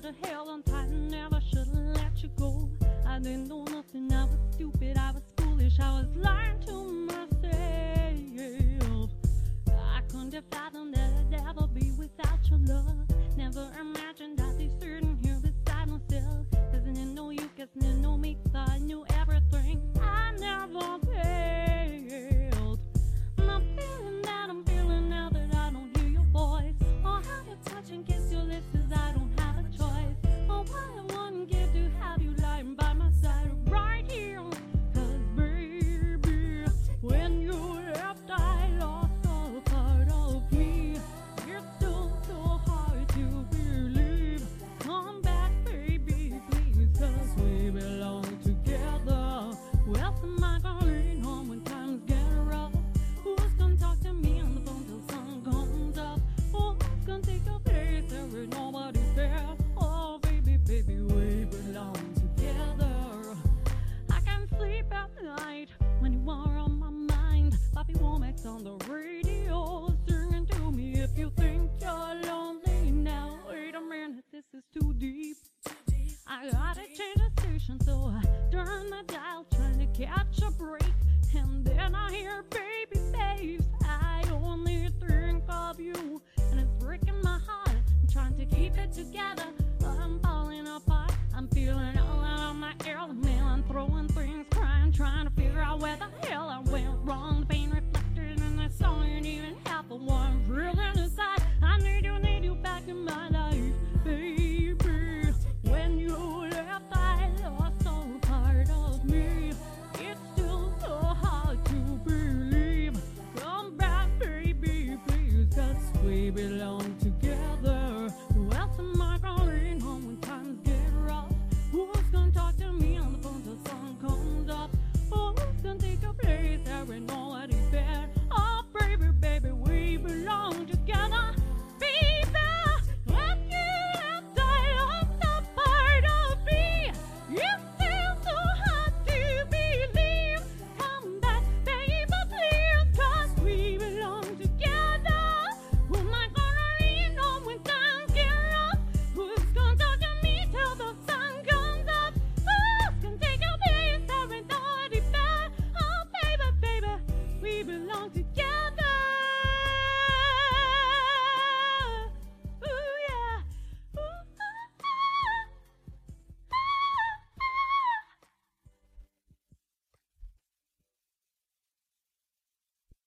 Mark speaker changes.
Speaker 1: to hell on tight and never should've let you go. I didn't know nothing, I was stupid, I was foolish, I was lying to myself. I couldn't have fathomed that I'd ever be without your love. Never imagined I'd be sitting here beside myself. Cause I didn't know you, cause I didn't know me, cause I knew everything. I never failed. I'm feeling that I'm feeling now that I don't hear your voice. Or how you touch and kiss your lips cause I don't have a choice. Oh, what I wouldn't give to have you lying by my side right here. Cause baby, when you left I lost a part of me. It's still so hard to believe. Come back baby, please, cause we belong together. Well, am I gonna lean on when times get rough? Who's gonna talk to me on the phone till sun comes up? Who's gonna take your place there ain't nobody there? Oh baby, baby, we belong together. I can't sleep at night when you are on my mind. Bobby Womack's on the radio singing to me. If you think you're lonely now, wait a minute, this is too deep. I gotta change the station, so I turn the dial trying to catch a break. And then I hear baby babes, I only think of you. And it's breaking my heart, I'm trying to keep it together, but I'm falling apart, I'm feeling